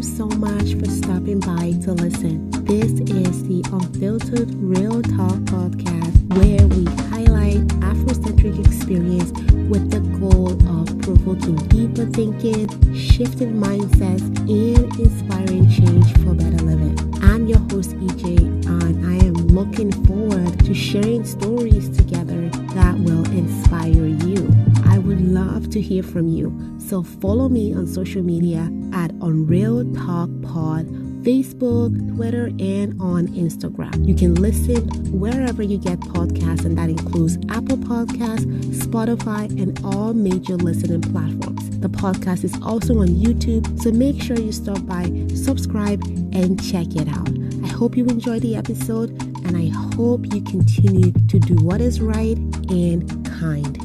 so much for stopping by to listen. This is the Unfiltered Real Talk podcast where we highlight Afrocentric experience with the goal of provoking deeper thinking, shifting mindsets, and inspiring change for better living. I'm your host, EJ, and I am looking forward to sharing stories together that will inspire you. I would love to hear from you, so follow me on social media at Unreal Talk Pod, Facebook, Twitter, and on Instagram. You can listen wherever you get podcasts, and that includes Apple Podcasts, Spotify, and all major listening platforms. The podcast is also on YouTube, so make sure you stop by, subscribe, and check it out. I hope you enjoy the episode, and I hope you continue to do what is right and kind.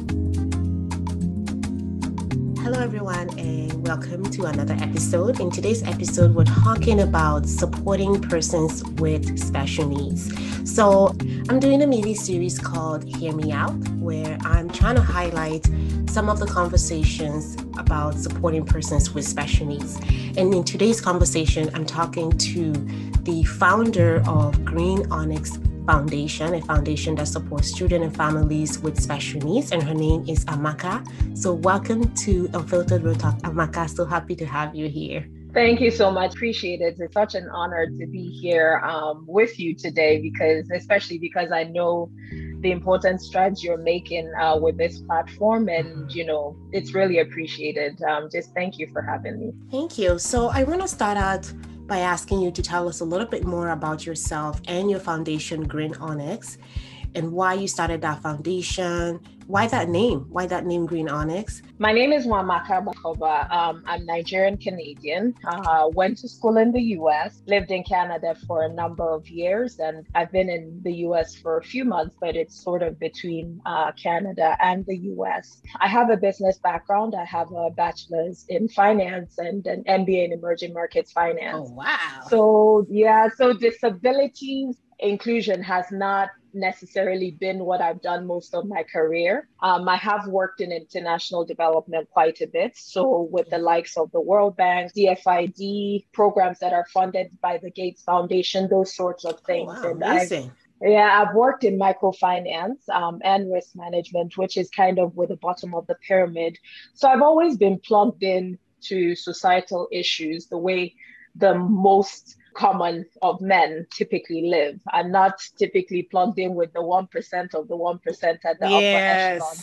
Hello everyone, and welcome to another episode. In today's episode, we're talking about supporting persons with special needs. So I'm doing a mini series called Hear Me Out, where I'm trying to highlight some of the conversations about supporting persons with special needs. And in today's conversation, I'm talking to the founder of Green Onyx Foundation, a foundation that supports children and families with special needs, and her name is Amaka. So welcome to Unfiltered Real Talk, Amaka. So happy to have you here. Thank you so much. Appreciate it. It's such an honor to be here with you today, especially because I know the important strides you're making with this platform, and it's really appreciated. Just thank you for having me. Thank you. So I want to start out by asking you to tell us a little bit more about yourself and your foundation, Green Onyx, and why you started that foundation. Why that name? Why that name, Green Onyx? My name is Nwamaka Bakoba. I'm Nigerian Canadian. Went to school in the US, lived in Canada for a number of years, and I've been in the US for a few months, but it's sort of between Canada and the US. I have a business background. I have a bachelor's in finance and an MBA in emerging markets finance. Oh, wow. So disabilities inclusion has not necessarily been what I've done most of my career. I have worked in international development quite a bit. So with the likes of the World Bank, DFID, programs that are funded by the Gates Foundation, those sorts of things. Oh, wow, amazing. I've worked in microfinance and risk management, which is kind of with the bottom of the pyramid. So I've always been plugged in to societal issues the way the most common of men typically live. I'm not typically plugged in with the 1% of the 1% at the upper echelon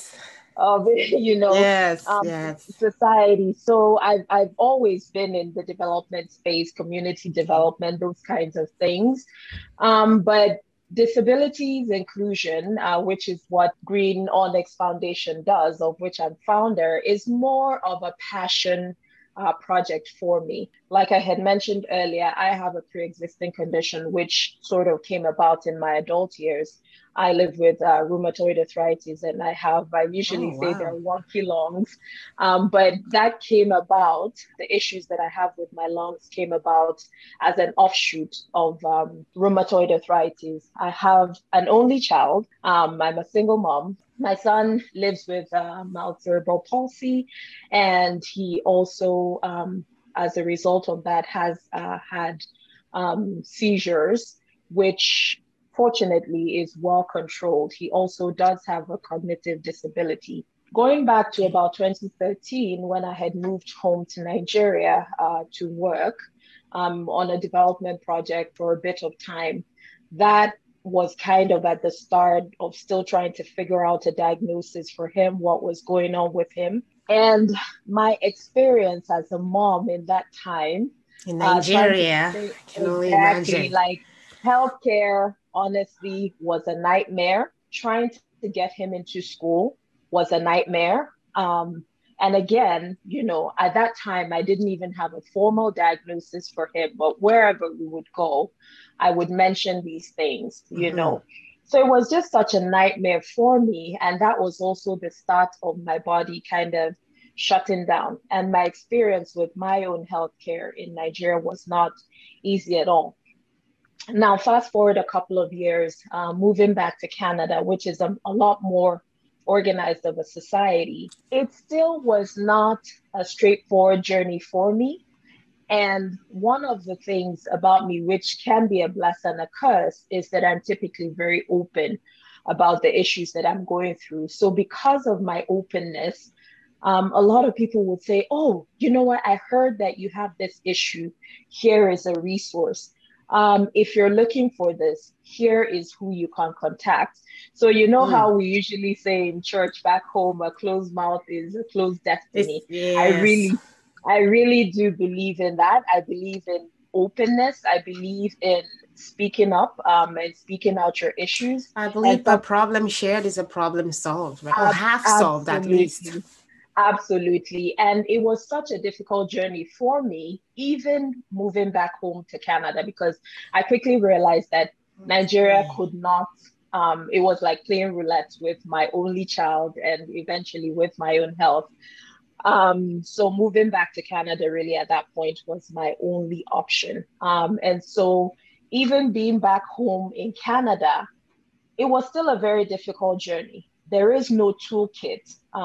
of society. So I've always been in the development space, community development, those kinds of things. But disabilities inclusion, which is what Green Onyx Foundation does, of which I'm founder, is more of a passion project for me. Like I had mentioned earlier, I have a pre-existing condition which sort of came about in my adult years. I live with rheumatoid arthritis, and I usually say they're wonky lungs, but that came about, the issues that I have with my lungs came about as an offshoot of rheumatoid arthritis. I have an only child. I'm a single mom. My son lives with mild cerebral palsy, and he also, as a result of that, has had seizures, which fortunately is well controlled. He also does have a cognitive disability. Going back to about 2013, when I had moved home to Nigeria to work on a development project for a bit of time, that was kind of at the start of still trying to figure out a diagnosis for him, what was going on with him. And my experience as a mom in that time in Nigeria, I can only imagine. Like healthcare, honestly, was a nightmare. Trying to get him into school was a nightmare. And again, at that time, I didn't even have a formal diagnosis for him, but wherever we would go, I would mention these things, So it was just such a nightmare for me. And that was also the start of my body kind of shutting down. And my experience with my own healthcare in Nigeria was not easy at all. Now, fast forward a couple of years, moving back to Canada, which is a lot more organized of a society, it still was not a straightforward journey for me. And one of the things about me, which can be a blessing and a curse, is that I'm typically very open about the issues that I'm going through. So, because of my openness, a lot of people would say, "Oh, you know what? I heard that you have this issue. Here is a resource. If you're looking for this, here is who you can contact." So, you know Mm. how we usually say in church back home, a closed mouth is a closed It's destiny. I yes. really I really do believe in that. I believe in openness. I believe in speaking up and speaking out your issues. I And believe a some problem shared is a problem solved, right? Or half solved at least. absolutely, absolutely. And it was such a difficult journey for me, even moving back home to Canada, because I quickly realized that Nigeria Okay. could not. It was like playing roulette with my only child and eventually with my own health. So moving back to Canada really at that point was my only option. And so even being back home in Canada, it was still a very difficult journey. There is no toolkit,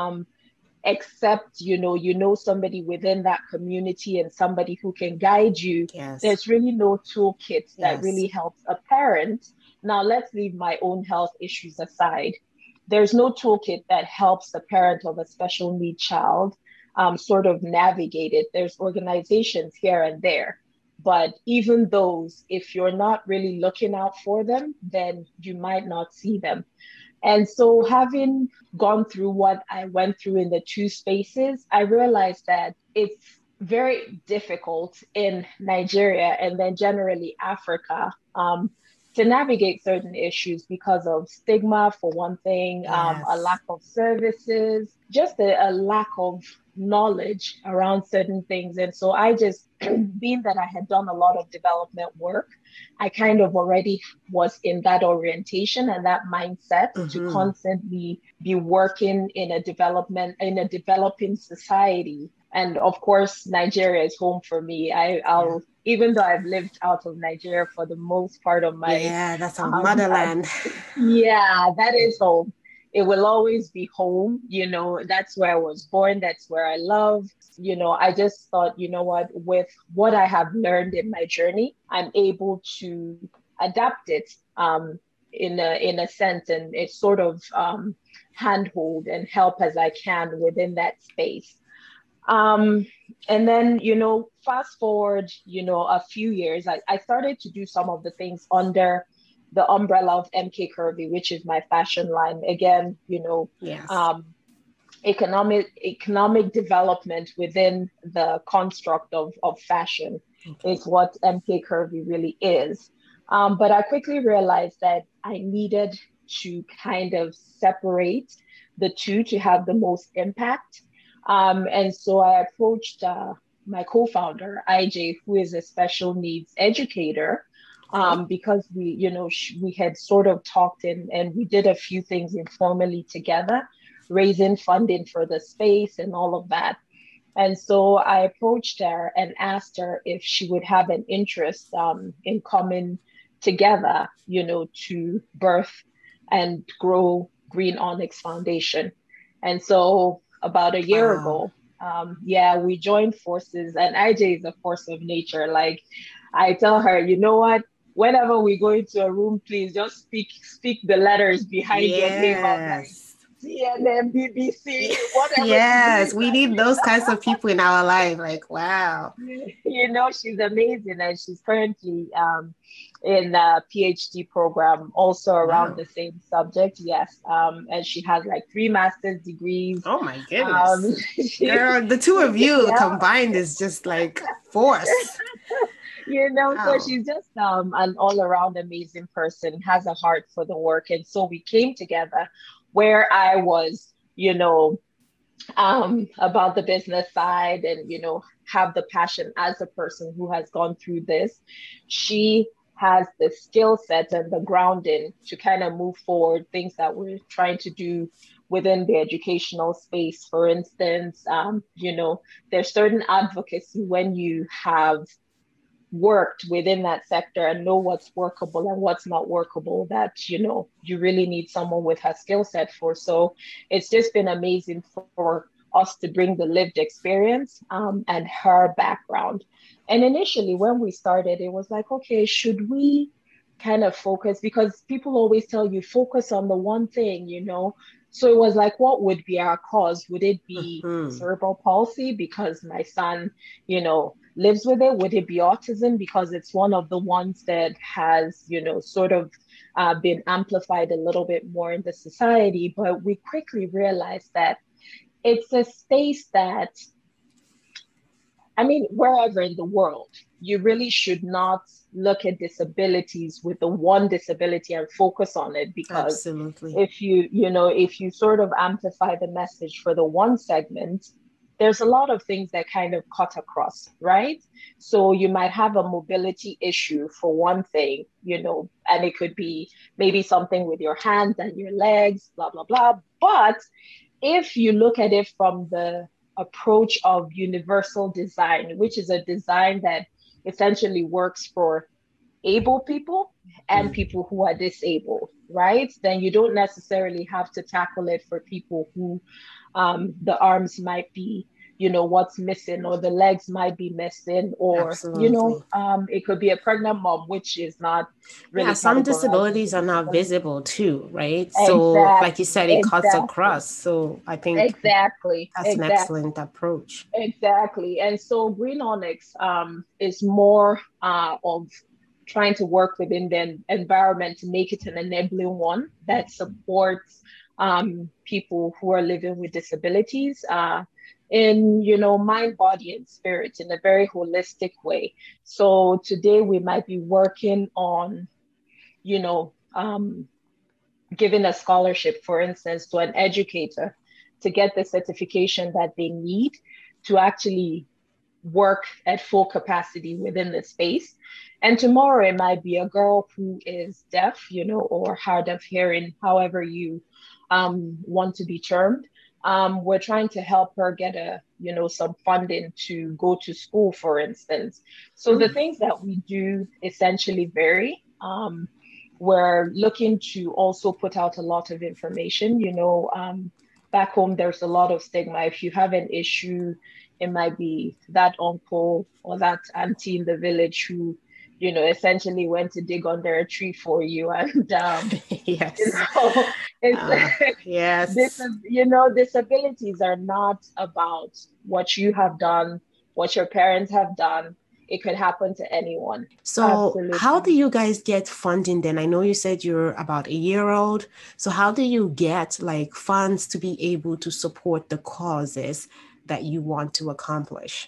except you know somebody within that community and somebody who can guide you. Yes. There's really no toolkit that Yes. really helps a parent. Now let's leave my own health issues aside. There's no toolkit that helps the parent of a special need child sort of navigate it. There's organizations here and there, but even those, if you're not really looking out for them, then you might not see them. And so, having gone through what I went through in the two spaces, I realized that it's very difficult in Nigeria and then generally Africa to navigate certain issues because of stigma, for one thing, a Yes. lack of services, just a lack of knowledge around certain things. And so, I just, being that I had done a lot of development work, I kind of already was in that orientation and that mindset to Mm-hmm. constantly be working in a developing society. And of course, Nigeria is home for me. Yeah. I'll even though I've lived out of Nigeria for the most part of my Yeah, that's our uh, motherland. yeah, that is home. It will always be home. That's where I was born. That's where I love. I just thought, you know what, with what I have learned in my journey, I'm able to adapt it in a sense, and it's sort of handhold and help as I can within that space. Um, and then, fast forward, a few years, I started to do some of the things under the umbrella of MK Curvy, which is my fashion line. Again, Yes. um, economic development within the construct of fashion Okay. is what MK Curvy really is. But I quickly realized that I needed to kind of separate the two to have the most impact. And so I approached my co-founder, IJ, who is a special needs educator, Okay. because we had sort of talked and we did a few things informally together, raising funding for the space and all of that. And so I approached her and asked her if she would have an interest in coming together, to birth and grow Green Onyx Foundation. And so about a year Wow. ago, yeah, we joined forces, and IJ is a force of nature. Like I tell her, you know what? Whenever we go into a room, please just speak the letters behind your name. I'm like, Yes. CNN, BBC, whatever she's Yes, doing we that need those kinds of people in our life. Like, wow. she's amazing, and she's currently in a PhD program also around Wow. the same subject. Yes, and she has like three master's degrees. Oh my Um, goodness. Girl, the two of you yeah, combined is just like force. so Wow. she's just an all-around amazing person, has a heart for the work, and so we came together where I was, about the business side and have the passion as a person who has gone through this. She has the skill set and the grounding to kind of move forward things that we're trying to do within the educational space. For instance, there's certain advocacy when you have worked within that sector and know what's workable and what's not workable, that you really need someone with her skill set for. So it's just been amazing for us to bring the lived experience and her background. And initially, when we started, it was like, okay, should we kind of focus? Because people always tell you, focus on the one thing, you know? So it was like, what would be our cause? Would it be Mm-hmm. cerebral palsy because my son, you know, lives with it? Would it be autism because it's one of the ones that has, you know, sort of been amplified a little bit more in the society? But we quickly realized that it's a space that, I mean, wherever in the world, you really should not look at disabilities with the one disability and focus on it, because Absolutely. if if you sort of amplify the message for the one segment, there's a lot of things that kind of cut across, right? So you might have a mobility issue for one thing, you know, and it could be maybe something with your hands and your legs, blah, blah, blah. But if you look at it from the approach of universal design, which is a design that essentially works for able people and Mm. people who are disabled, right? Then you don't necessarily have to tackle it for people who the arms might be, you know, what's missing, or the legs might be missing, or, you know, Absolutely. it could be a pregnant mom, which is not Yeah, really some categorized as a disabilities are not disability. visible too, right? So, like you Exactly, said, it cuts exactly, across. So, I think exactly, that's an exactly. excellent approach. Exactly. And so Green Onyx is more of trying to work within the environment to make it an enabling one that supports people who are living with disabilities in, you know, mind, body, and spirit in a very holistic way. So today we might be working on, you know, giving a scholarship, for instance, to an educator to get the certification that they need to actually work at full capacity within the space. And tomorrow it might be a girl who is deaf, you know, or hard of hearing, however you want to be termed. We're trying to help her get you know, some funding to go to school, for instance. So the Mm. things that we do essentially vary. We're looking to also put out a lot of information. You know, back home, there's a lot of stigma. If you have an issue, it might be that uncle or that auntie in the village who, you know, essentially went to dig under a tree for you. And, you Yes. know, it's, this Yes. is, you know, disabilities are not about what you have done, what your parents have done. It could happen to anyone. So, how do Absolutely. you guys get funding then? I know you said you're about a year old. So, how do you get like funds to be able to support the causes that you want to accomplish?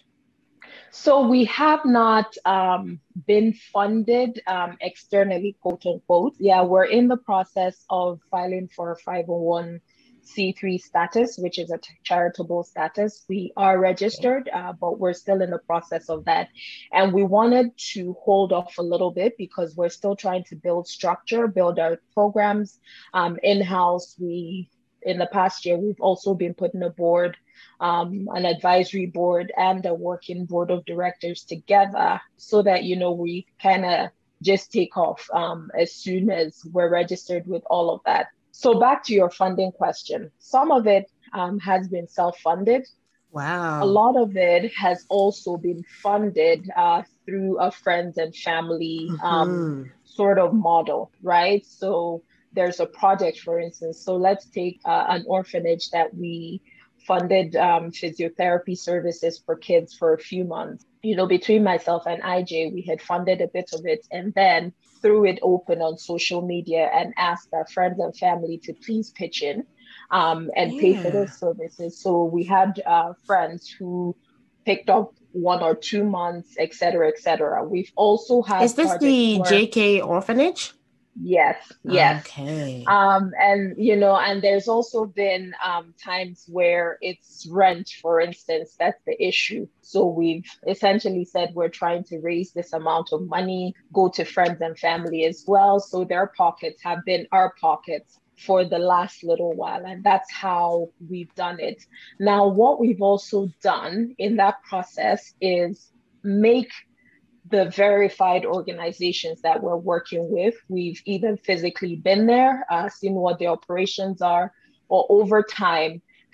So we have not been funded externally, quote unquote. Yeah, we're in the process of filing for a 501(c)(3) status, which is a charitable status. We are Okay. registered, but we're still in the process of that. And we wanted to hold off a little bit because we're still trying to build structure, build our programs in-house. In the past year, we've also been putting a board, an advisory board and a working board of directors together so that, you know, we kind of just take off as soon as we're registered with all of that. So back to your funding question, some of it has been self-funded. A Wow. lot of it has also been funded through a friends and family Mm-hmm. sort of model, right? So there's a project, for instance. So let's take an orphanage that we funded physiotherapy services for kids for a few months. You know, between myself and IJ, we had funded a bit of it and then threw it open on social media and asked our friends and family to please pitch in and pay for Yeah. those services. So we had friends who picked up 1 or 2 months, et cetera, et cetera. We've also Is had this projects the where, JK orphanage? yes, yes. Okay. And you know, and there's also been times where it's rent, for instance, that's the issue. So we've essentially said we're trying to raise this amount of money, go to friends and family as well. So their pockets have been our pockets for the last little while. And that's how we've done it. Now, what we've also done in that process is make the verified organizations that we're working with. We've either physically been there, seen what the operations are, or over time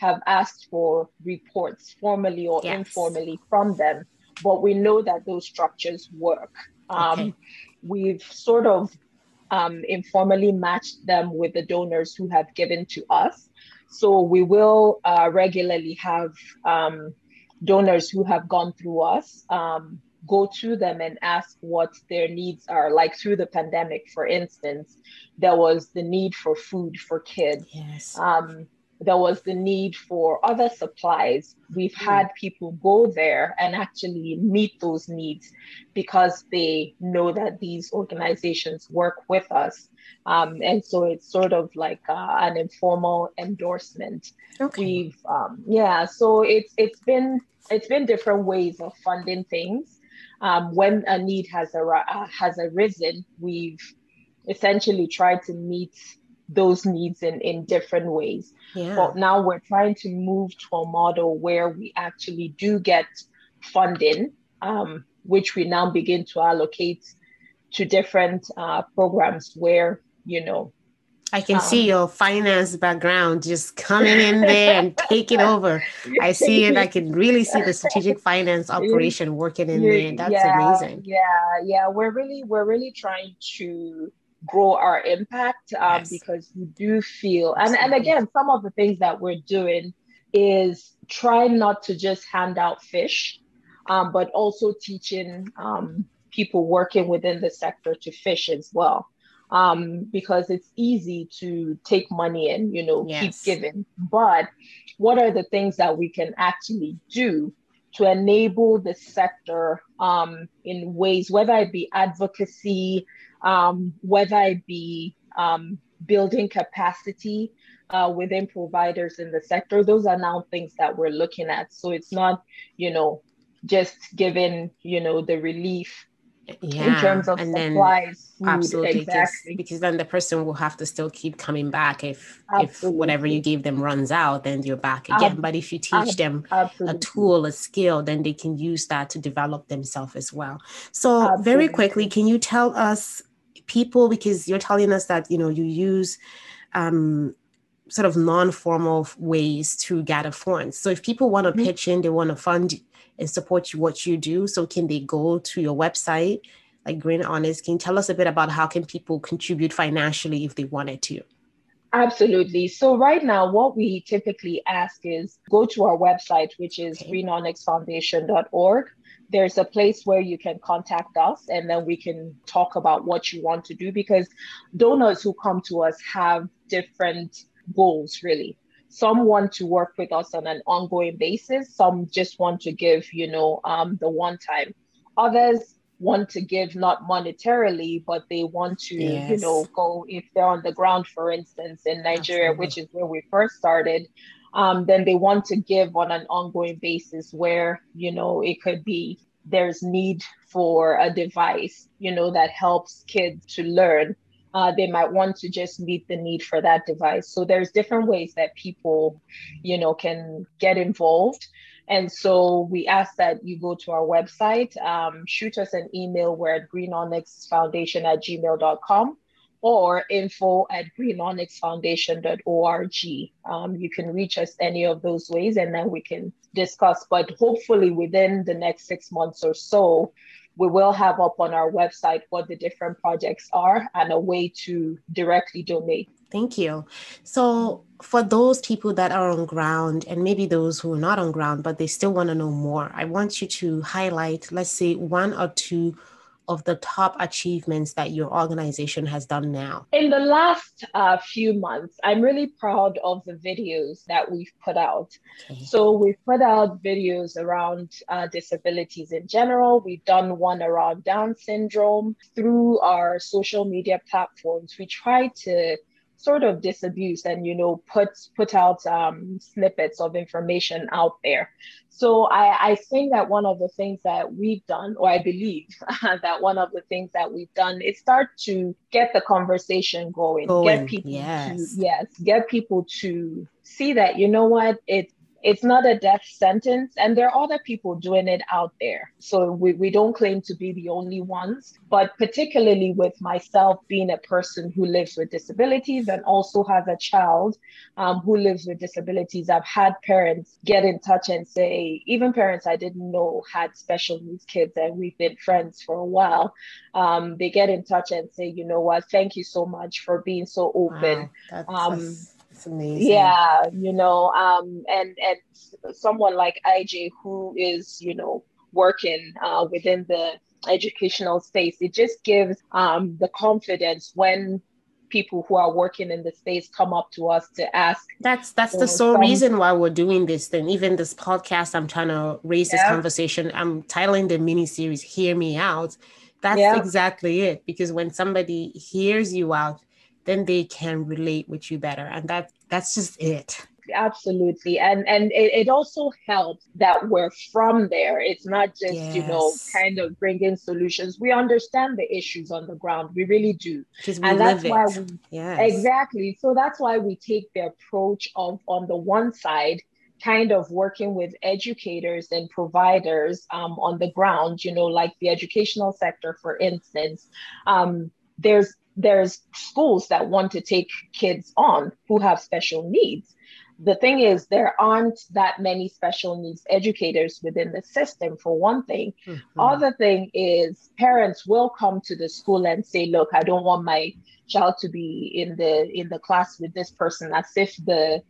have asked for reports formally or Yes. informally from them, but we know that those structures work. Okay. We've sort of informally matched them with the donors who have given to us. So we will regularly have donors who have gone through us go to them and ask what their needs are. Like through the pandemic, for instance, there was the need for food for kids. Yes. There was the need for other supplies. We've had people go there and actually meet those needs because they know that these organizations work with us. And so it's sort of like an informal endorsement. Okay. So it's been different ways of funding things. When a need has arisen, we've essentially tried to meet those needs in different ways. Yeah. But now we're trying to move to a model where we actually do get funding, which we now begin to allocate to different programs where, I can see your finance background just coming in there and taking over. I see it. I can really see the strategic finance operation working in there. That's amazing. We're really trying to grow our impact Yes. because we do feel, and again, some of the things that we're doing is try not to just hand out fish, but also teaching people working within the sector to fish as well. Because it's easy to take money and, Yes. keep giving. But what are the things that we can actually do to enable the sector in ways, whether it be advocacy, whether it be building capacity within providers in the sector? Those are now things that we're looking at. So it's not, just giving, the relief in terms of and supplies, then food, absolutely, exactly. because then the person will have to still keep coming back if Absolutely. whatever you gave them runs out, then you're back again. But if you teach them a tool, a skill, then they can use that to develop themselves as well. So very quickly, can you tell us people, because you're telling us that you use sort of non-formal ways to gather funds. So if people want to pitch in, they want to fund and support what you do, so can they go to your website, like Green Onyx? Can you tell us a bit about how can people contribute financially if they wanted to? Absolutely. So right now, what we typically ask is go to our website, which is greenonyxfoundation.org. There's a place where you can contact us and then we can talk about what you want to do, because donors who come to us have different goals, really. Some want to work with us on an ongoing basis. Some just want to give, the one time. Others want to give not monetarily, but they want to, go, if they're on the ground, for instance, in Nigeria, Absolutely. which is where we first started, then they want to give on an ongoing basis where, it could be there's need for a device, that helps kids to learn. They might want to just meet the need for that device. So there's different ways that people, can get involved. And so we ask that you go to our website, shoot us an email. We're at greenonyxfoundation@gmail.com or info@greenonyxfoundation.org. You can reach us any of those ways and then we can discuss. But hopefully within the next 6 months or so, we will have up on our website what the different projects are and a way to directly donate. Thank you. So for those people that are on ground and maybe those who are not on ground, but they still want to know more, I want you to highlight, let's say, one or two of the top achievements that your organization has done now. In the last few months, I'm really proud of the videos that we've put out. Okay. So we've put out videos around disabilities in general. We've done one around Down syndrome. Through our social media platforms, we try to sort of disabuse and, put out snippets of information out there. So I think that one of the things that we've done, or I believe that one of the things that we've done is start to get the conversation going, get people to see that, It's not a death sentence, and there are other people doing it out there. So we don't claim to be the only ones, but particularly with myself being a person who lives with disabilities and also has a child who lives with disabilities, I've had parents get in touch and say, even parents I didn't know had special needs kids and we've been friends for a while. They get in touch and say, you know what, thank you so much for being so open. Wow, that's amazing. Yeah, and someone like IJ who is, working within the educational space, it just gives the confidence when people who are working in the space come up to us to ask. That's the sole reason why we're doing this thing. Even this podcast, I'm trying to raise this conversation. I'm titling the mini series "Hear Me Out." That's exactly it. Because when somebody hears you out, then they can relate with you better. And that's just it. Absolutely. And it also helps that we're from there. It's not just, kind of bringing solutions. We understand the issues on the ground. We really do. And that's why exactly. So that's why we take the approach of, on the one side, kind of working with educators and providers on the ground, like the educational sector, for instance. There's schools that want to take kids on who have special needs. The thing is, there aren't that many special needs educators within the system, for one thing. Mm-hmm. Other thing is, parents will come to the school and say, look, I don't want my child to be in the class with this person, as if the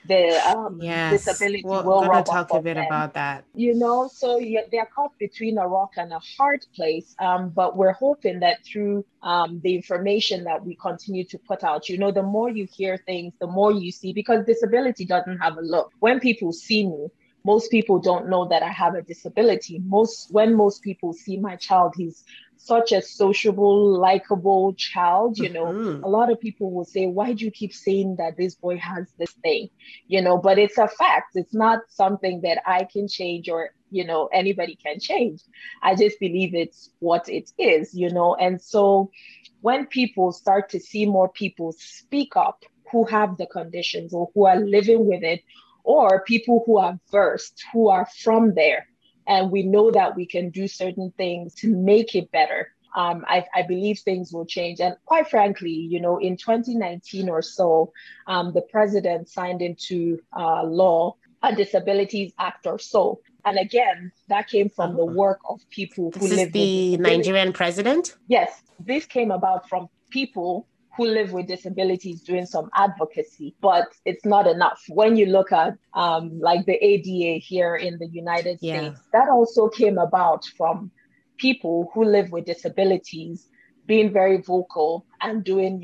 disability will rub off talk a bit them. About that. So they're caught between a rock and a hard place. But we're hoping that through the information that we continue to put out, the more you hear things, the more you see, because disability doesn't have a look. When people see me, most people don't know that I have a disability. When most people see my child, he's such a sociable, likable child, mm-hmm. A lot of people will say, why do you keep saying that this boy has this thing? But it's a fact. It's not something that I can change or, anybody can change. I just believe it's what it is, And so when people start to see more people speak up who have the conditions or who are living with it, or people who are versed, who are from there, and we know that we can do certain things to make it better, I believe things will change. And quite frankly, in 2019 or so, the president signed into law a Disabilities Act or so. And again, that came from the work of people who live with the Nigerian president? Yes, this came about from people who live with disabilities doing some advocacy, but it's not enough. When you look at like the ADA here in the United States, that also came about from people who live with disabilities being very vocal and doing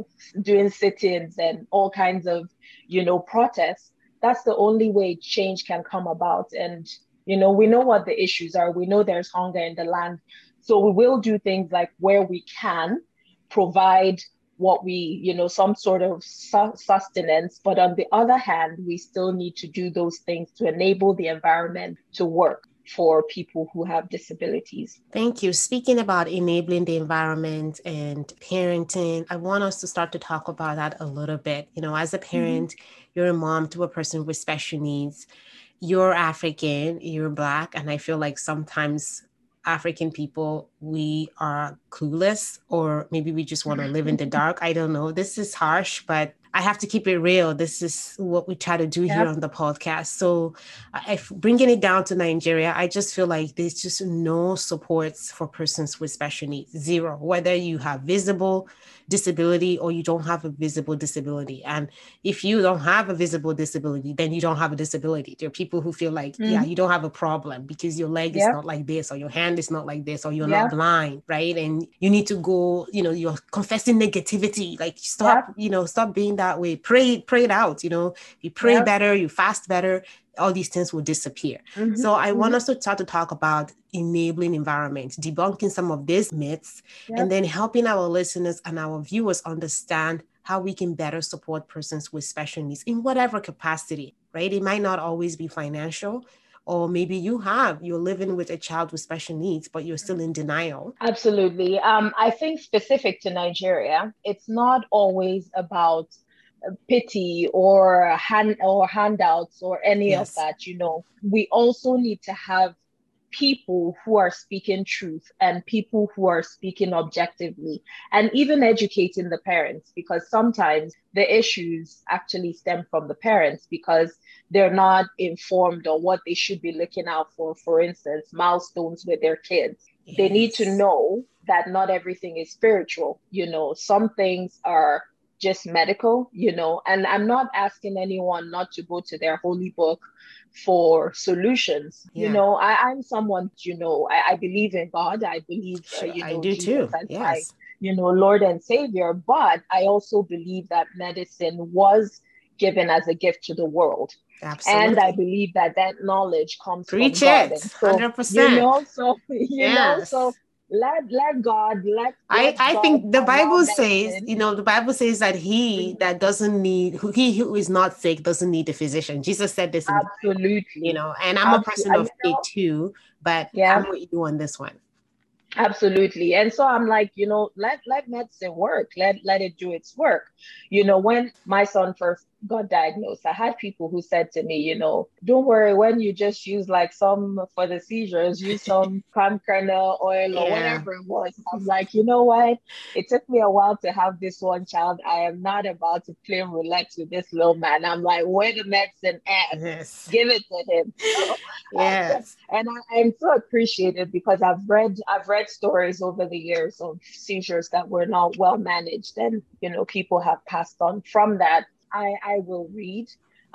sit-ins and all kinds of, protests. That's the only way change can come about. And, we know what the issues are. We know there's hunger in the land. So we will do things like where we can provide what we, some sort of sustenance. But on the other hand, we still need to do those things to enable the environment to work for people who have disabilities. Thank you. Speaking about enabling the environment and parenting, I want us to start to talk about that a little bit. As a parent, mm-hmm. you're a mom to a person with special needs. You're African, you're Black, and I feel like sometimes African people, we are clueless, or maybe we just want to live in the dark. I don't know. This is harsh, but I have to keep it real. This is what we try to do here on the podcast. So if bringing it down to Nigeria, I just feel like there's just no supports for persons with special needs. Zero, whether you have visible disability or you don't have a visible disability. And if you don't have a visible disability, then you don't have a disability. There are people who feel like, you don't have a problem because your leg is not like this, or your hand is not like this, or you're not blind, right? And you need to go, you're confessing negativity. Like stop being that way. Pray it out. You pray better, you fast better, all these things will disappear. Mm-hmm. So I want us to start to talk about enabling environments, debunking some of these myths, and then helping our listeners and our viewers understand how we can better support persons with special needs in whatever capacity, right? It might not always be financial, or maybe you're living with a child with special needs, but you're still in denial. Absolutely. I think specific to Nigeria, it's not always about pity or handouts or any of that. You know, we also need to have people who are speaking truth and people who are speaking objectively, and even educating the parents, because sometimes the issues actually stem from the parents because they're not informed on what they should be looking out for instance, milestones with their kids. Yes. They need to know that not everything is spiritual. You know, some things are just medical, you know, and I'm not asking anyone not to go to their holy book for solutions. Yeah. You know, I'm someone, you know, I believe in God. I believe, you know, I do Jesus too. As my, you know, Lord and Savior. But I also believe that medicine was given as a gift to the world. Absolutely. And I believe that knowledge comes from God. And so, 100%. You know, so, you know, so let God, I think the Bible says, you know, the Bible says that he who is not sick doesn't need a physician. Jesus said this. Absolutely. You know, and I'm a person of faith too, but I'm with you on this one. Absolutely. And so I'm like, you know, let medicine work. Let it do its work. You know, when my son first got diagnosed, I had people who said to me, you know, don't worry, when you just use like some for the seizures, use some palm kernel oil or whatever it was. I'm like, you know what? It took me a while to have this one child. I am not about to play roulette with this little man. I'm like, where the medicine at? Yes. Give it to him. So, yes. And I'm so appreciative because I've read stories over the years of seizures that were not well managed, and you know, people have passed on from that. I will read,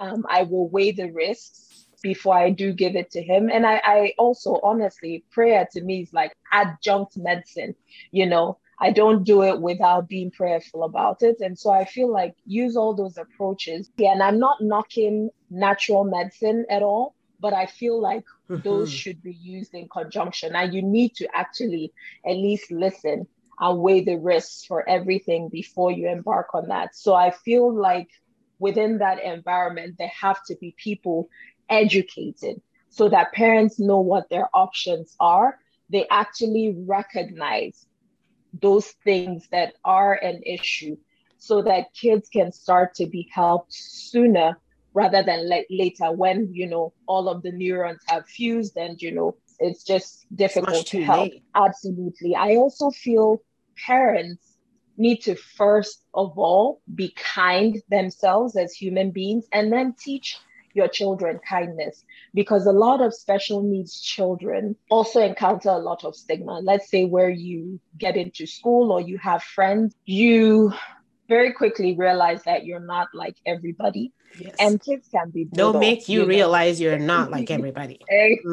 I will weigh the risks before I do give it to him. And I also, honestly, prayer to me is like adjunct medicine. You know, I don't do it without being prayerful about it. And so I feel like use all those approaches. Yeah, and I'm not knocking natural medicine at all, but I feel like those should be used in conjunction. And you need to actually at least listen and weigh the risks for everything before you embark on that. So I feel like within that environment, there have to be people educated so that parents know what their options are. They actually recognize those things that are an issue so that kids can start to be helped sooner rather than later when, you know, all of the neurons have fused and, you know, it's just difficult to help. Late. Absolutely. I also feel parents need to first of all be kind themselves as human beings and then teach your children kindness, because a lot of special needs children also encounter a lot of stigma. Let's say where you get into school or you have friends, you very quickly realize that you're not like everybody. Yes. And kids can be brutal. They'll make you realize you're not like everybody.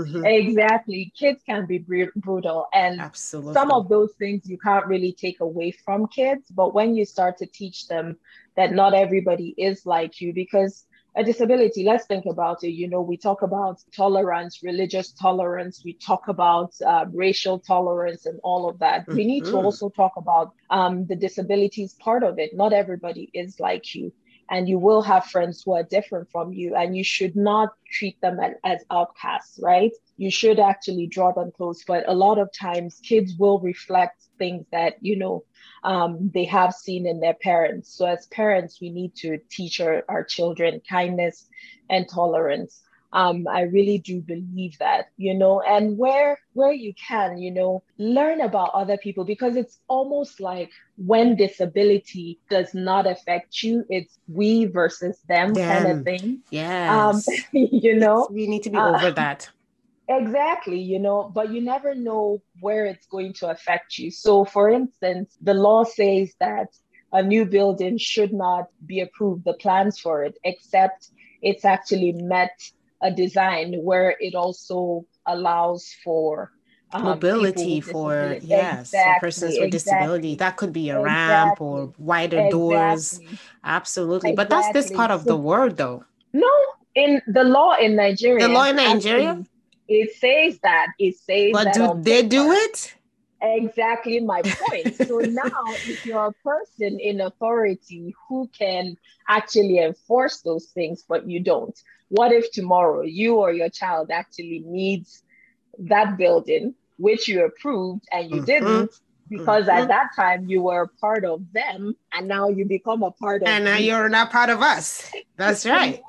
Exactly. Kids can be brutal. And absolutely, some of those things you can't really take away from kids. But when you start to teach them that not everybody is like you, because a disability, let's think about it. You know, we talk about tolerance, religious tolerance. We talk about racial tolerance and all of that. We need to also talk about the disabilities part of it. Not everybody is like you. And you will have friends who are different from you, and you should not treat them as outcasts, right? You should actually draw them close. But a lot of times kids will reflect things that, you know, they have seen in their parents. So as parents, we need to teach our children kindness and tolerance. I really do believe that, you know, and where you can, you know, learn about other people, because it's almost like when disability does not affect you, it's we versus them kind of thing. Yes. You know, we need to be over that. Exactly, you know, but you never know where it's going to affect you. So for instance, the law says that a new building should not be approved, the plans for it, except it's actually met a design where it also allows for mobility for for persons with disability. That could be a ramp or wider doors. Absolutely. But that's this part of the world though. No, in the law in Nigeria. The law in Nigeria? Actually, it says that. But do they do it? Exactly my point. So now, if you're a person in authority who can actually enforce those things, but you don't, what if tomorrow you or your child actually needs that building, which you approved and you didn't, because at that time you were part of them, and now you become a part of and now you're not part of us. That's right.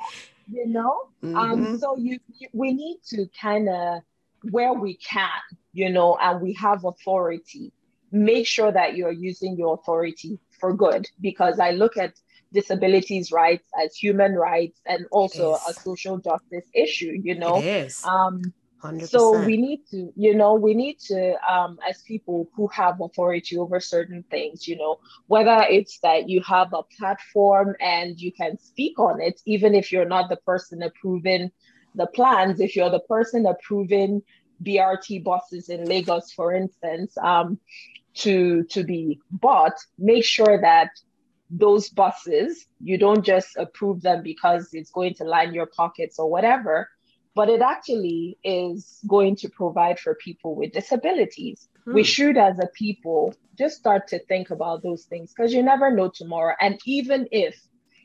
So we need to kind of, where we can, and we have authority, make sure that you're using your authority for good, because I look at disabilities rights as human rights and also a social justice issue. It is. 100%. So we need to, as people who have authority over certain things, whether it's that you have a platform and you can speak on it, even if you're not the person approving the plans, if you're the person approving BRT buses in Lagos, for instance, to be bought, make sure that those buses, you don't just approve them because it's going to line your pockets or whatever, but it actually is going to provide for people with disabilities. We should, as a people, just start to think about those things, because you never know tomorrow. And even if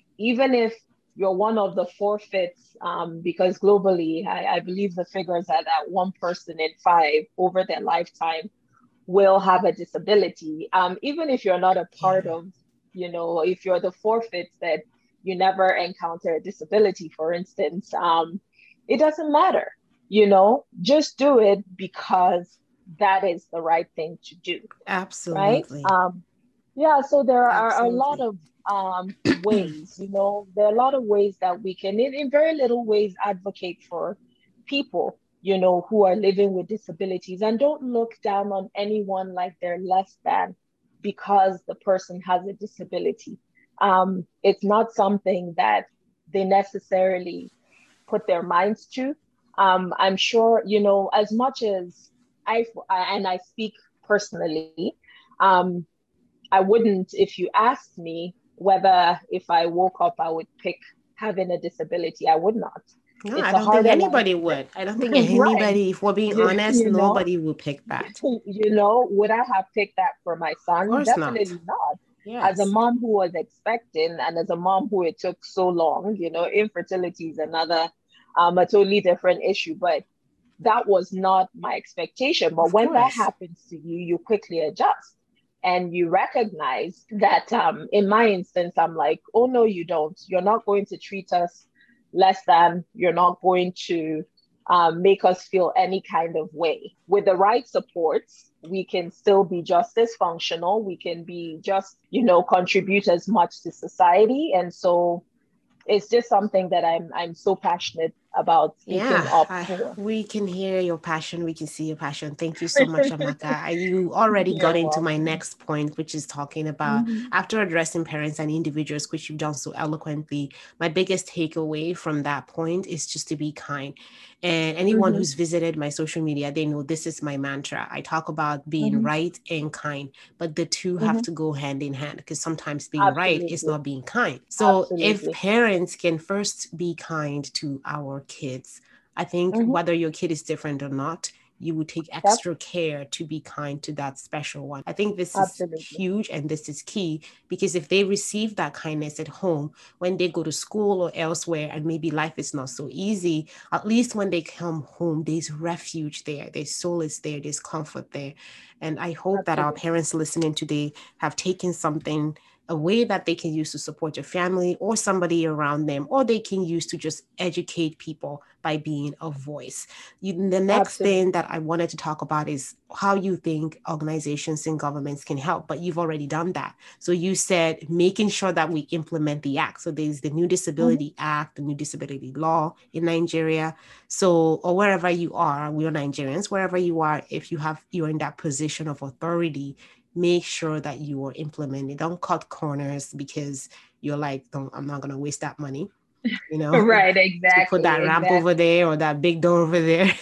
you're one of the forfeits, because globally, I believe the figures are that 1 person in 5 over their lifetime will have a disability. Even if you're not a part of, if you're the forfeits that you never encounter a disability, for instance, it doesn't matter, just do it because that is the right thing to do. Absolutely. Right? So there are a lot of ways, there are a lot of ways that we can, in very little ways, advocate for people, who are living with disabilities, and don't look down on anyone like they're less than because the person has a disability. It's not something that they necessarily put their minds to. I'm sure, as much as I speak personally, I wouldn't, if you asked me whether if I woke up, I would pick having a disability, I would not. No, I don't think anybody would. I don't think anybody, if we're being honest, nobody will pick that. Would I have picked that for my son? Of course Definitely not. Yes. As a mom who was expecting, and as a mom who it took so long, infertility is another, a totally different issue, but that was not my expectation. But when that happens to you, you quickly adjust. And you recognize that, in my instance, I'm like, oh, no, you don't. You're not going to treat us less than. You're not going to make us feel any kind of way. With the right supports, we can still be just as functional. We can be just, contribute as much to society. And so it's just something that I'm so passionate about speaking up for. We can hear your passion. We can see your passion. Thank you so much, Amaka. You already got into my next point, which is talking about after addressing parents and individuals, which you've done so eloquently. My biggest takeaway from that point is just to be kind. And anyone who's visited my social media, they know this is my mantra. I talk about being right and kind, but the two have to go hand in hand, because sometimes being right is not being kind. So if parents can first be kind to our kids, I think whether your kid is different or not, you would take extra care to be kind to that special one. I think this is huge, and this is key, because if they receive that kindness at home, when they go to school or elsewhere, and maybe life is not so easy, at least when they come home, there's refuge there, there's solace there, there's comfort there. And I hope that our parents listening today have taken something a way that they can use to support your family or somebody around them, or they can use to just educate people by being a voice. The next thing that I wanted to talk about is how you think organizations and governments can help, but you've already done that. So you said making sure that we implement the act. So there's the New Disability Act, the New Disability Law in Nigeria. So, or wherever you are, we are Nigerians, wherever you are, if you're in that position of authority, make sure that you are implementing. Don't cut corners because you're like, I'm not going to waste that money. Right, exactly. To put that ramp over there or that big door over there.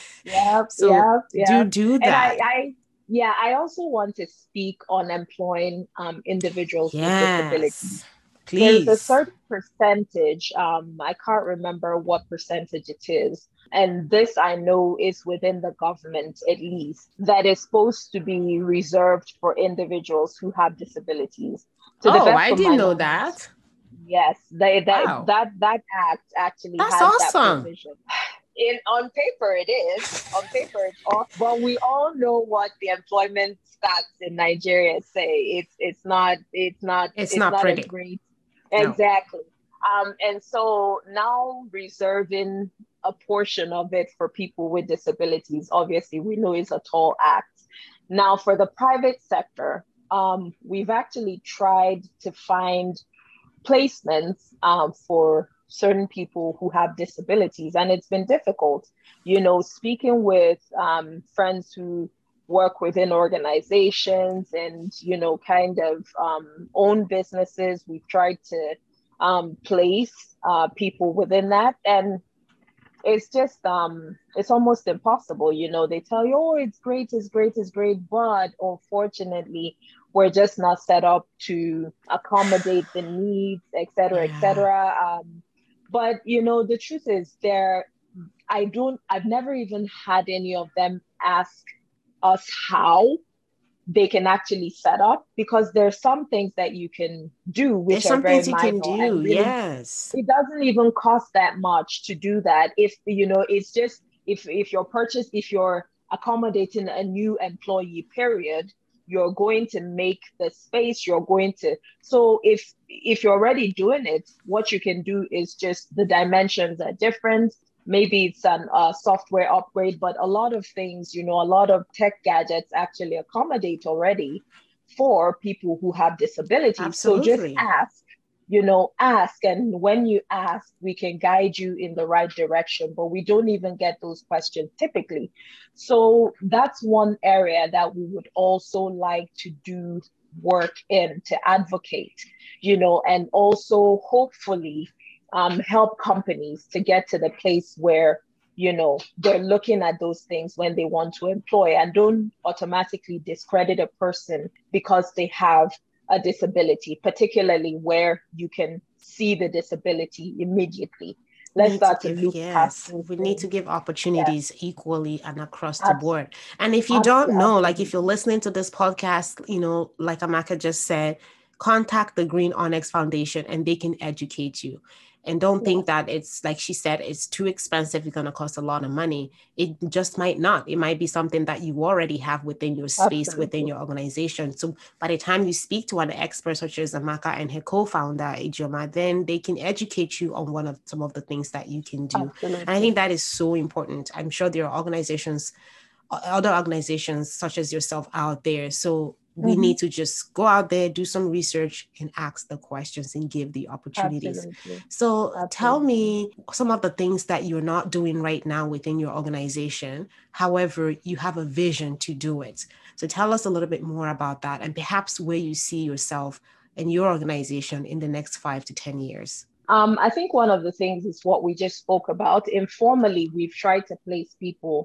Do that. And I also want to speak on employing individuals with disabilities. Please. There's a certain percentage, I can't remember what percentage it is, and this I know is within the government at least, that is supposed to be reserved for individuals who have disabilities. I didn't know that. Yes, that act actually has that provision. On paper it is. On paper it's off, but we all know what the employment stats in Nigeria say. It's not a pretty. great. No. Exactly. And so now reserving a portion of it for people with disabilities, obviously we know is a tall act. Now for the private sector, we've actually tried to find placements for certain people who have disabilities, and it's been difficult. Speaking with friends who work within organizations and kind of own businesses, we've tried to place people within that, and it's just it's almost impossible. They tell you, oh, it's great, but unfortunately we're just not set up to accommodate the needs, et cetera, et cetera. But the truth is, I've never even had any of them ask us how they can actually set up, because there's some things that you can do which are very minor. Really, yes, it doesn't even cost that much to do that. If it's just if you're accommodating a new employee, period, you're going to make the space, so if you're already doing it, what you can do is just, the dimensions are different. Maybe it's a software upgrade, but a lot of things, a lot of tech gadgets actually accommodate already for people who have disabilities. Absolutely. So just ask. And when you ask, we can guide you in the right direction, but we don't even get those questions typically. So that's one area that we would also like to do work in, to advocate, and also hopefully help companies to get to the place where, they're looking at those things when they want to employ, and don't automatically discredit a person because they have a disability, particularly where you can see the disability immediately. Let's start to look past. We need to give opportunities equally and across the board. And if you don't know, like if you're listening to this podcast, like Amaka just said, contact the Green Onyx Foundation and they can educate you. And don't think that it's, like she said, it's too expensive, it's going to cost a lot of money. It just might not. It might be something that you already have within your space, within your organization. So by the time you speak to an expert such as Amaka and her co-founder, Ijoma, then they can educate you on some of the things that you can do. And I think that is so important. I'm sure there are other organizations such as yourself out there. So we need to just go out there, do some research and ask the questions and give the opportunities. So tell me some of the things that you're not doing right now within your organization. However, you have a vision to do it. So tell us a little bit more about that and perhaps where you see yourself and your organization in the next 5 to 10 years. I think one of the things is what we just spoke about. Informally, we've tried to place people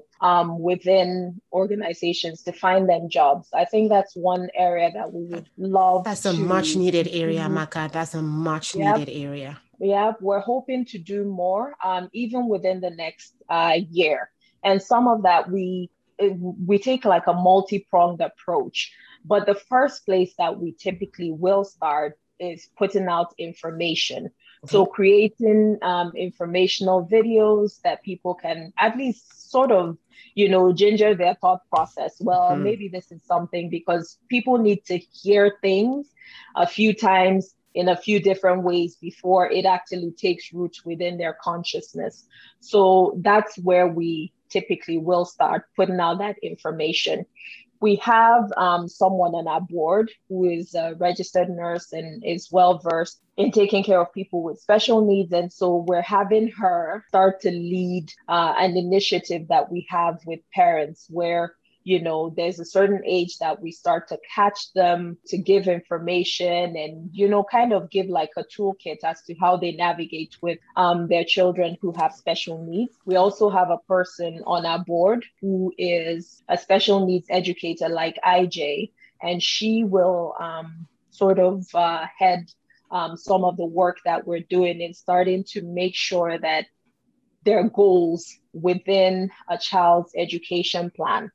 within organizations to find them jobs. I think that's one area that we would love. That's a much needed area, Amaka. That's a much needed area. Yeah, we're hoping to do more, even within the next year. And some of that we take like a multi-pronged approach. But the first place that we typically will start is putting out information. So creating informational videos that people can at least sort of, ginger their thought process. Well, maybe this is something, because people need to hear things a few times in a few different ways before it actually takes root within their consciousness. So that's where we typically will start putting out that information. We have someone on our board who is a registered nurse and is well-versed in taking care of people with special needs. And so we're having her start to lead an initiative that we have with parents where, there's a certain age that we start to catch them, to give information and, kind of give like a toolkit as to how they navigate with their children who have special needs. We also have a person on our board who is a special needs educator like IJ, and she will sort of head some of the work that we're doing in starting to make sure that there are goals within a child's education plan.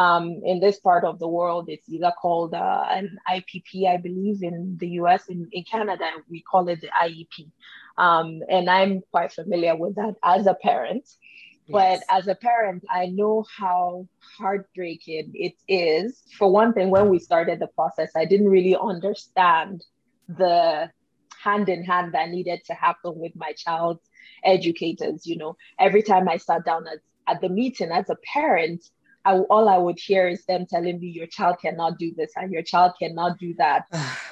In this part of the world, it's either called an IPP, I believe, in the US. In Canada, we call it the IEP. And I'm quite familiar with that as a parent. But as a parent, I know how heartbreaking it is. For one thing, when we started the process, I didn't really understand the hand in hand that needed to happen with my child's educators. Every time I sat down at the meeting as a parent, all I would hear is them telling me, your child cannot do this and your child cannot do that.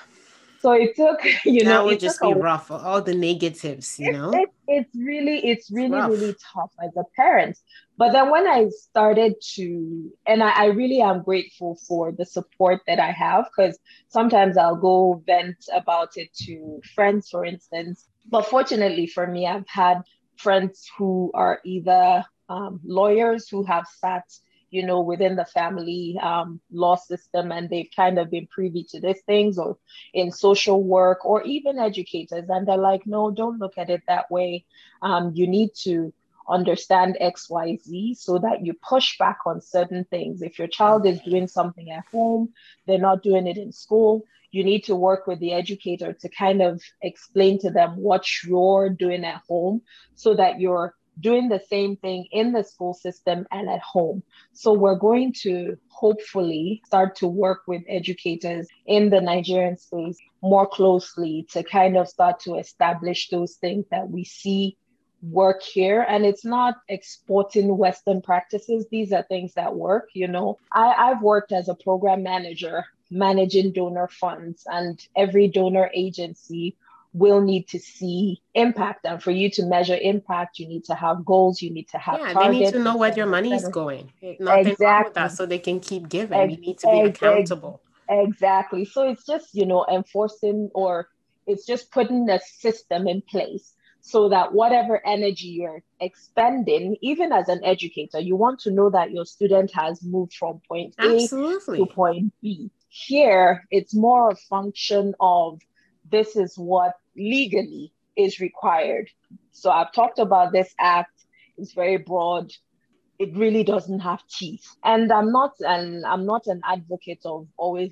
So it took, that would just be rough. All the negatives, It's really tough as a parent. But then when I started to, and I really am grateful for the support that I have, because sometimes I'll go vent about it to friends, for instance. But fortunately for me, I've had friends who are either lawyers who have sat within the family law system, and they've kind of been privy to these things, or in social work, or even educators. And they're like, no, don't look at it that way. You need to understand XYZ so that you push back on certain things. If your child is doing something at home, they're not doing it in school, you need to work with the educator to kind of explain to them what you're doing at home so that you're doing the same thing in the school system and at home. So we're going to hopefully start to work with educators in the Nigerian space more closely to kind of start to establish those things that we see work here. And it's not exporting Western practices. These are things that work. I've worked as a program manager managing donor funds, and every donor agency will need to see impact. And for you to measure impact, you need to have goals, you need to have targets. They need to know where your money is going. Nothing wrong with that, so they can keep giving. You need to be accountable. Exactly. So it's just, enforcing, or it's just putting a system in place so that whatever energy you're expending, even as an educator, you want to know that your student has moved from point A to point B. Here, it's more a function of, this is what legally is required. So I've talked about this act. It's very broad. It really doesn't have teeth. And I'm not an advocate of always,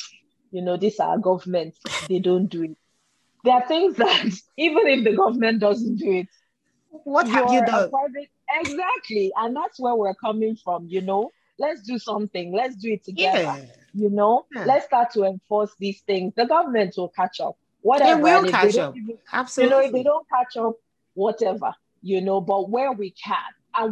these are governments, they don't do it. There are things that even if the government doesn't do it, what have you done? Exactly. And that's where we're coming from, Let's do something. Let's do it together. Let's start to enforce these things. The government will catch up. Whatever. They will catch up. Absolutely. If they don't catch up, whatever, but where we can. And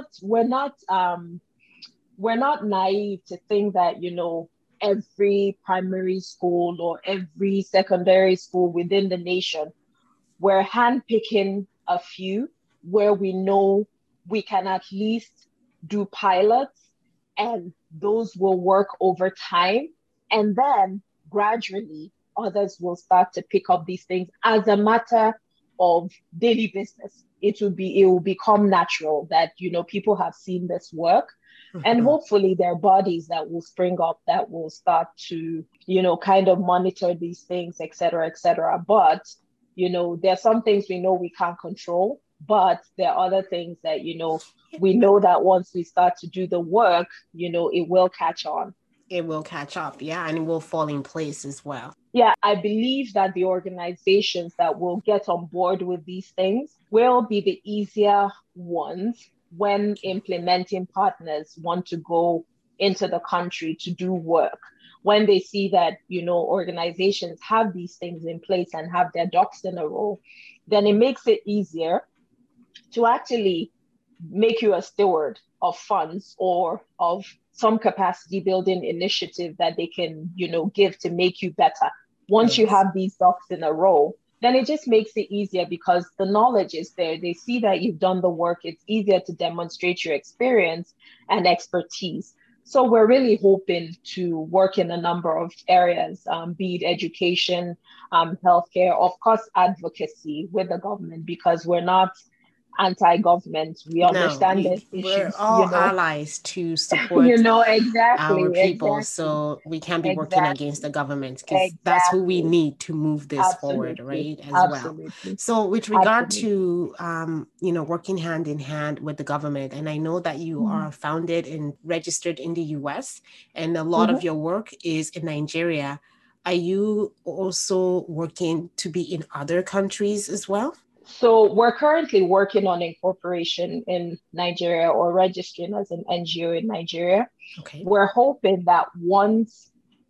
we're not naive to think that, every primary school or every secondary school within the nation, we're handpicking a few where we know we can at least do pilots, and those will work over time. And then gradually, others will start to pick up these things as a matter of daily business. It will become natural that, people have seen this work. Mm-hmm. And hopefully there are bodies that will spring up that will start to, kind of monitor these things, et cetera, et cetera. But, there are some things we know we can't control, but there are other things that, we know that once we start to do the work, it will catch on. It will catch up, yeah, and it will fall in place as well. Yeah, I believe that the organizations that will get on board with these things will be the easier ones when implementing partners want to go into the country to do work. When they see that, organizations have these things in place and have their ducks in a row, then it makes it easier to actually make you a steward of funds or of some capacity building initiative that they can, give to make you better. Once you have these ducks in a row, then it just makes it easier because the knowledge is there. They see that you've done the work. It's easier to demonstrate your experience and expertise. So we're really hoping to work in a number of areas, be it education, healthcare, of course, advocacy with the government, because we're not anti-government. We understand that we're all allies to support exactly, our people, so we can't be working against the government, because that's who we need to move this forward, right? Well. So with regard to working hand in hand with the government, and I know that you are founded and registered in the US, and a lot of your work is in Nigeria. Are you also working to be in other countries as well? So we're currently working on incorporation in Nigeria or registering as an NGO in Nigeria. Okay. We're hoping that once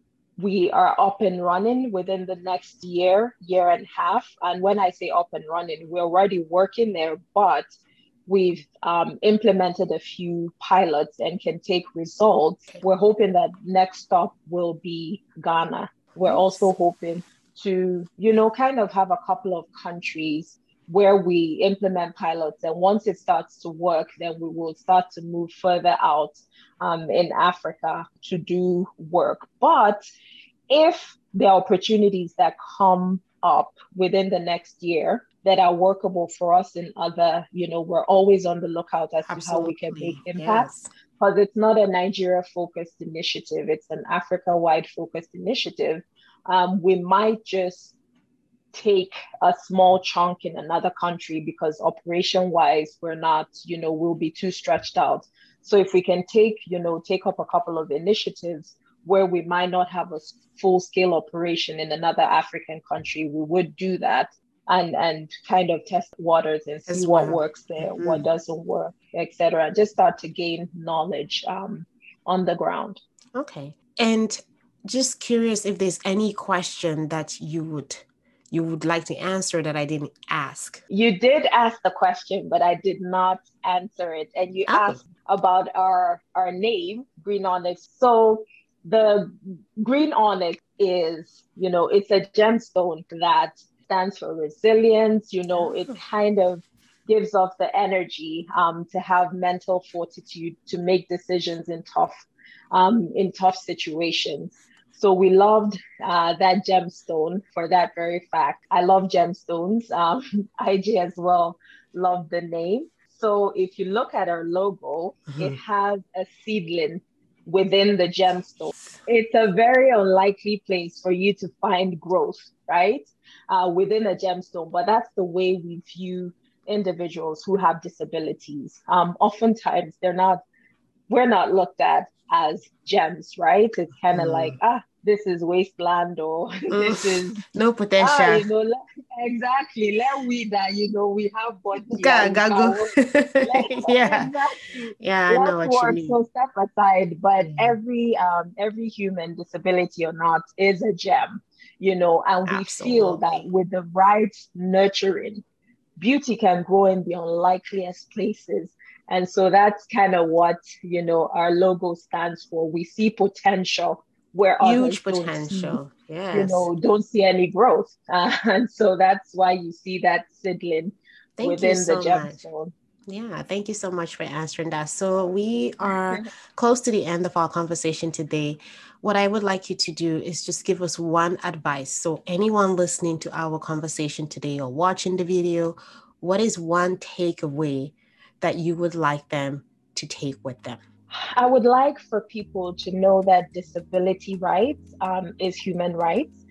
we are up and running within the next year and a half, and when I say up and running, we're already working there, but we've implemented a few pilots and can take results. We're hoping that next stop will be Ghana. We're also hoping to, kind of have a couple of countries where we implement pilots. And once it starts to work, then we will start to move further out in Africa to do work. But if there are opportunities that come up within the next year that are workable for us in other, we're always on the lookout as to how we can make impact. Because it's not a Nigeria-focused initiative, it's an Africa-wide focused initiative. We might just take a small chunk in another country because operation-wise, we're not, we'll be too stretched out. So if we can take up a couple of initiatives where we might not have a full-scale operation in another African country, we would do that and kind of test waters and see what works there, what doesn't work, etc. Just start to gain knowledge on the ground. Okay. And just curious if there's any question that you would like to answer that I didn't ask. You did ask the question, but I did not answer it. And you asked about our name, Green Onyx. So the Green Onyx is, it's a gemstone that stands for resilience. It kind of gives off the energy to have mental fortitude to make decisions in tough situations. So we loved that gemstone for that very fact. I love gemstones. IJ as well loved the name. So if you look at our logo, it has a seedling within the gemstone. It's a very unlikely place for you to find growth, right? Within a gemstone, but that's the way we view individuals who have disabilities. Oftentimes we're not looked at as gems, right? It's kind of like, this is wasteland, or this is no potential. Exactly. Let we that, we have body. Go. Yeah. Exactly. Yeah, I know what you mean. So step aside, but every human, disability or not, is a gem, and we feel that with the right nurturing, beauty can grow in the unlikeliest places. And so that's kind of what, our logo stands for. We see potential where huge potential, don't see any growth. And so that's why you see that seedling within the gemstone. Yeah, thank you so much for answering that. So we are close to the end of our conversation today. What I would like you to do is just give us one advice. So anyone listening to our conversation today or watching the video, what is one takeaway that you would like them to take with them? I would like for people to know that disability rights is human rights.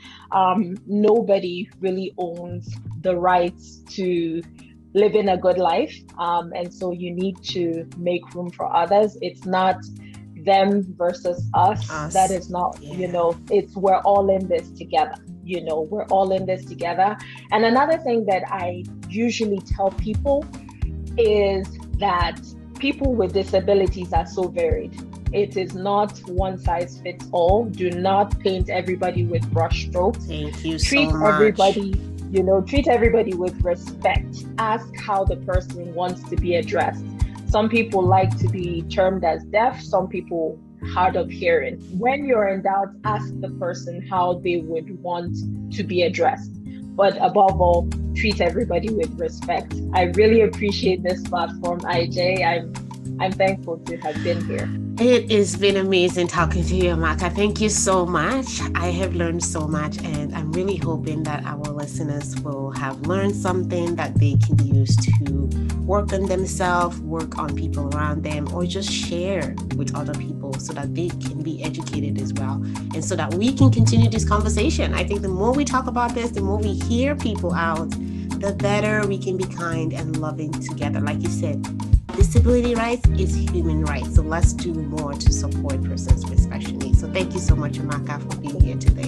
Nobody really owns the rights to live in a good life. And so you need to make room for others. It's not them versus us. That is not, it's we're all in this together. We're all in this together. And another thing that I usually tell people is that people with disabilities are so varied. It is not one size fits all. Do not paint everybody with brush strokes. Thank you so much. Treat everybody with respect. Ask how the person wants to be addressed. Some people like to be termed as deaf, some people hard of hearing. When you're in doubt, ask the person how they would want to be addressed. But above all, treat everybody with respect. I really appreciate this platform, IJ. I'm thankful to have been here. It has been amazing talking to you, Amaka. Thank you so much. I have learned so much, and I'm really hoping that our listeners will have learned something that they can use to work on themselves, work on people around them, or just share with other people so that they can be educated as well, and so that we can continue this conversation. I think the more we talk about this, the more we hear people out, the better we can be kind and loving together. Like you said, disability rights is human rights. So let's do more to support persons with special needs. So thank you so much, Amaka, for being here today.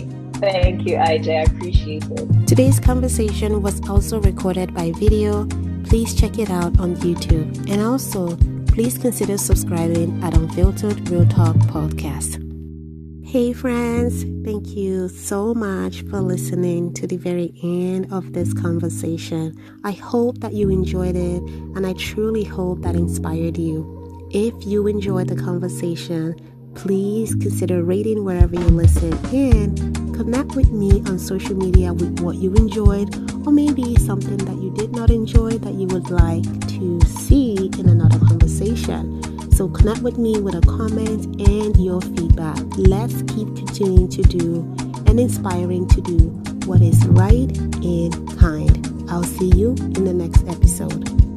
Thank you, IJ. I appreciate it. Today's conversation was also recorded by video. Please check it out on YouTube. And also, please consider subscribing at Unfiltered Real Talk Podcast. Hey friends, thank you so much for listening to the very end of this conversation. I hope that you enjoyed it, and I truly hope that inspired you. If you enjoyed the conversation, please consider rating wherever you listen and connect with me on social media with what you enjoyed, or maybe something that you did not enjoy that you would like to see in another conversation. So connect with me with a comment and your feedback. Let's keep continuing to do and inspiring to do what is right and kind. I'll see you in the next episode.